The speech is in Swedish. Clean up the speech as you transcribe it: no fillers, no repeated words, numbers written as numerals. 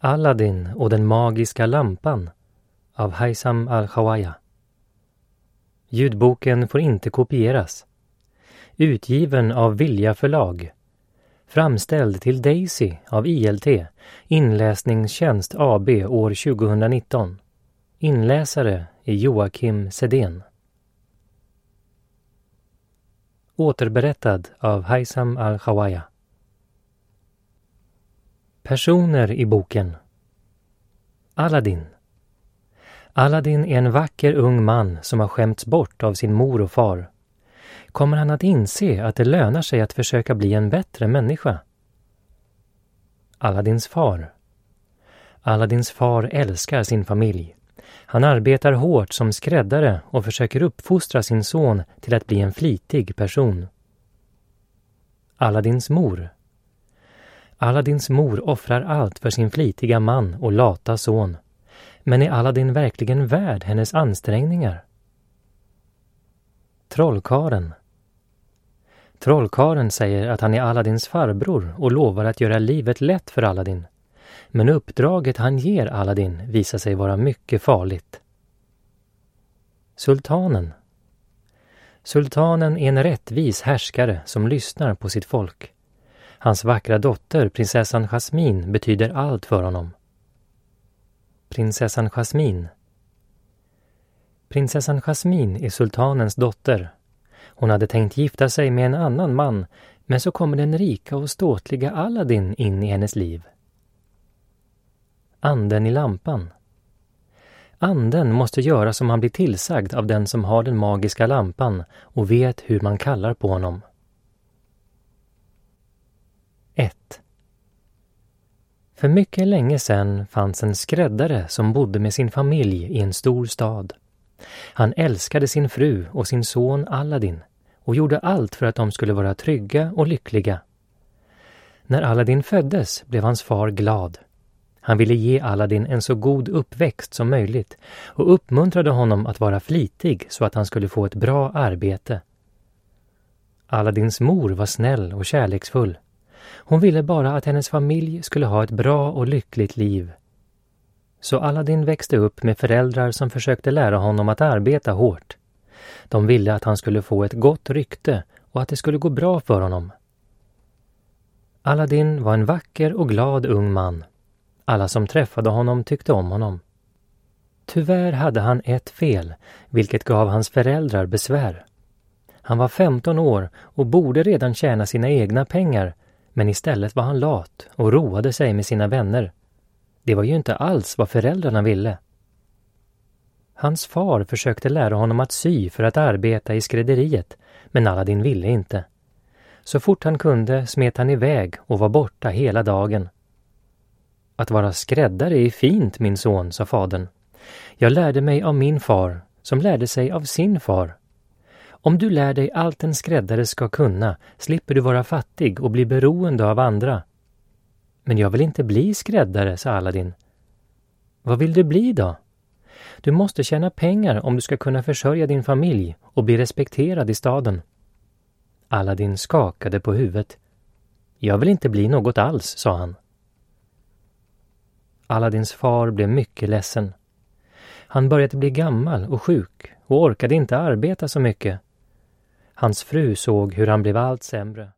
Aladdin och den magiska lampan av Haytham Al-Khwaja. Ljudboken får inte kopieras. Utgiven av Vilja förlag. Framställd till Daisy av ILT, Inläsningstjänst AB år 2019. Inläsare är Joakim Sedén. Återberättad av Haytham Al-Khwaja. Personer i boken. Aladdin. Aladdin är en vacker ung man som har skämts bort av sin mor och far. Kommer han att inse att det lönar sig att försöka bli en bättre människa? Aladdins far. Aladdins far älskar sin familj. Han arbetar hårt som skräddare och försöker uppfostra sin son till att bli en flitig person. Aladdins mor. Aladdins mor offrar allt för sin flitiga man och lata son. Men är Aladdin verkligen värd hennes ansträngningar? Trollkaren. Trollkaren säger att han är Aladdins farbror och lovar att göra livet lätt för Aladdin. Men uppdraget han ger Aladdin visar sig vara mycket farligt. Sultanen. Sultanen är en rättvis härskare som lyssnar på sitt folk. Hans vackra dotter, prinsessan Jasmine, betyder allt för honom. Prinsessan Jasmine. Prinsessan Jasmine är sultanens dotter. Hon hade tänkt gifta sig med en annan man, men så kommer den rika och ståtliga Aladdin in i hennes liv. Anden i lampan. Anden måste göra som han blir tillsagd av den som har den magiska lampan och vet hur man kallar på honom. 1. För mycket länge sedan fanns en skräddare som bodde med sin familj i en stor stad. Han älskade sin fru och sin son Aladdin och gjorde allt för att de skulle vara trygga och lyckliga. När Aladdin föddes blev hans far glad. Han ville ge Aladdin en så god uppväxt som möjligt och uppmuntrade honom att vara flitig så att han skulle få ett bra arbete. Aladdins mor var snäll och kärleksfull. Hon ville bara att hennes familj skulle ha ett bra och lyckligt liv. Så Aladdin växte upp med föräldrar som försökte lära honom att arbeta hårt. De ville att han skulle få ett gott rykte och att det skulle gå bra för honom. Aladdin var en vacker och glad ung man. Alla som träffade honom tyckte om honom. Tyvärr hade han ett fel, vilket gav hans föräldrar besvär. Han var 15 år och borde redan tjäna sina egna pengar, men istället var han lat och roade sig med sina vänner. Det var ju inte alls vad föräldrarna ville. Hans far försökte lära honom att sy för att arbeta i skrädderiet, men Aladdin ville inte. Så fort han kunde smet han iväg och var borta hela dagen. Att vara skräddare är fint, min son, sa fadern. Jag lärde mig av min far, som lärde sig av sin far. Om du lär dig allt en skräddare ska kunna, slipper du vara fattig och bli beroende av andra. Men jag vill inte bli skräddare, sa Aladdin. Vad vill du bli då? Du måste tjäna pengar om du ska kunna försörja din familj och bli respekterad i staden. Aladdin skakade på huvudet. Jag vill inte bli något alls, sa han. Aladdins far blev mycket ledsen. Han började bli gammal och sjuk och orkade inte arbeta så mycket. Hans fru såg hur han blev allt sämre.